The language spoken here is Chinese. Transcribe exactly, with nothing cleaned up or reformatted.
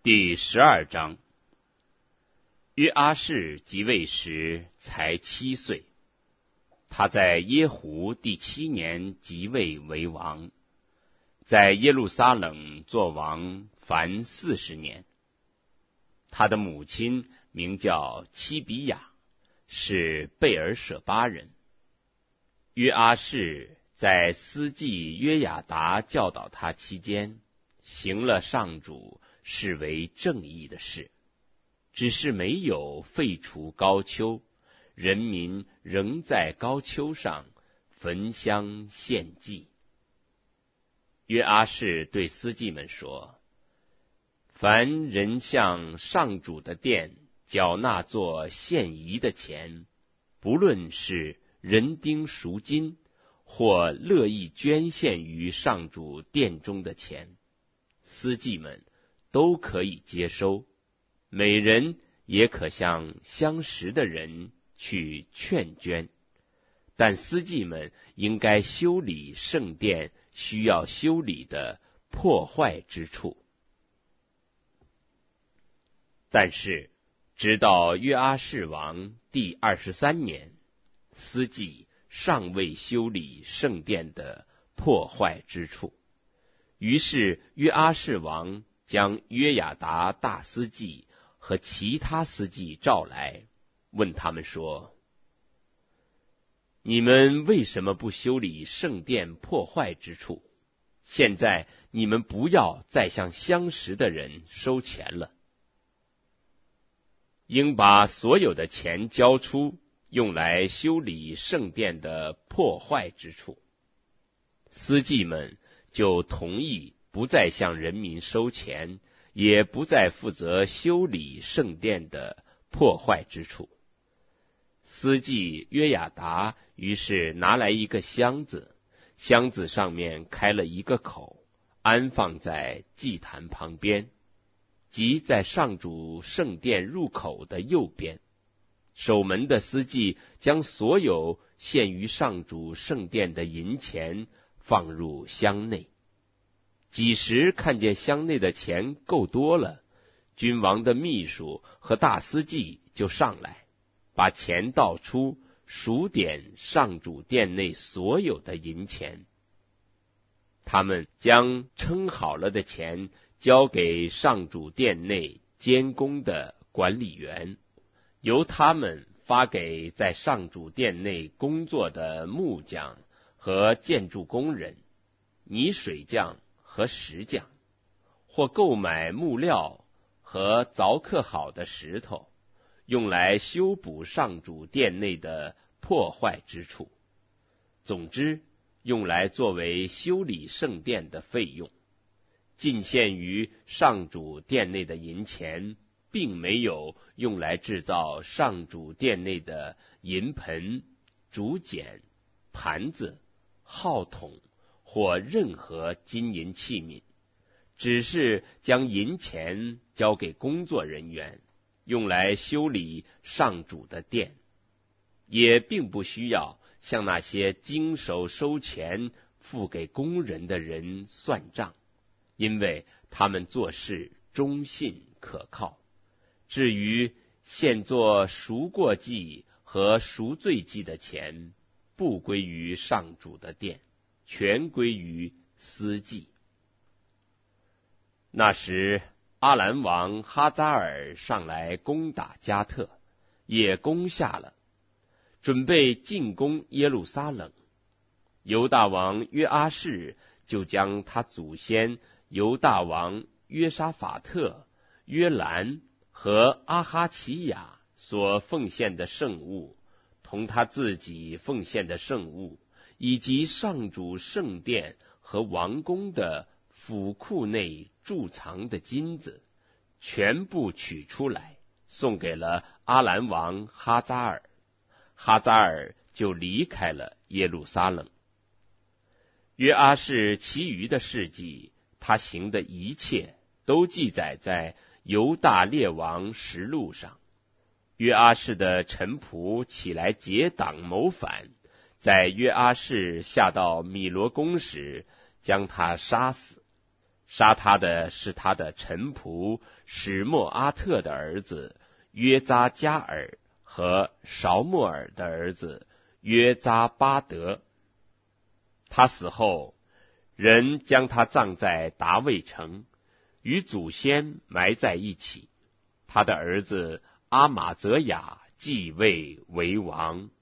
第十二章。约阿士即位时才七岁，他在耶胡第七年即位为王，在耶路撒冷作王凡四十年。他的母亲名叫七比亚，是贝尔舍巴人。约阿士在司祭约雅达教导他期间，行了上主视为正义的事，只是没有废除高丘，人民仍在高丘上焚香献祭。约阿士对司祭们说：凡人向上主的殿缴纳作献仪的钱，不论是人丁赎金，或乐意捐献于上主殿中的钱，司祭们都可以接收，每人也可向相识的人去劝捐，但司祭们应该修理圣殿需要修理的破坏之处。但是直到约阿士王第二十三年，司祭尚未修理圣殿的破坏之处，于是约阿士王将约雅达大司祭和其他司祭召来，问他们说：你们为什么不修理圣殿破坏之处？现在你们不要再向相识的人收钱了，应把所有的钱交出，用来修理圣殿的破坏之处。司祭们就同意不再向人民收钱，也不再负责修理圣殿的破坏之处。司祭约雅达于是拿来一个箱子，箱子上面开了一个口，安放在祭坛旁边，即在上主圣殿入口的右边。守门的司祭将所有献于上主圣殿的银钱放入箱内。几时看见箱内的钱够多了，君王的秘书和大司祭就上来，把钱倒出，数点上主殿内所有的银钱。他们将称好了的钱交给上主殿内监工的管理员，由他们发给在上主殿内工作的木匠和建筑工人、泥水匠和石匠，或购买木料和凿刻好的石头，用来修补上主殿内的破坏之处。总之，用来作为修理圣殿的费用。进献于上主殿内的银钱，并没有用来制造上主殿内的银盆、竹简、盘子、号筒或任何金银器皿，只是将银钱交给工作人员，用来修理上主的殿，也并不需要向那些经手收钱付给工人的人算账，因为他们做事忠信可靠。至于现做赎过祭和赎罪祭的钱，不归于上主的殿，全归于司祭。那时阿兰王哈扎尔上来攻打加特，也攻下了，准备进攻耶路撒冷。犹大王约阿士就将他祖先犹大王约沙法特、约兰和阿哈奇亚所奉献的圣物，同他自己奉献的圣物，以及上主圣殿和王宫的府库内贮藏的金子，全部取出来，送给了阿兰王哈扎尔。哈扎尔就离开了耶路撒冷。约阿士其余的事迹，他行的一切都记载在犹大列王实录上。约阿士的臣仆起来结党谋反，在约阿士下到米罗宫时，将他杀死。 杀他的是他的臣仆史默阿特的儿子约扎加尔和绍默尔的儿子约扎巴德。他死后，人将他葬在达卫城，与祖先埋在一起。他的儿子阿玛泽雅继位为王。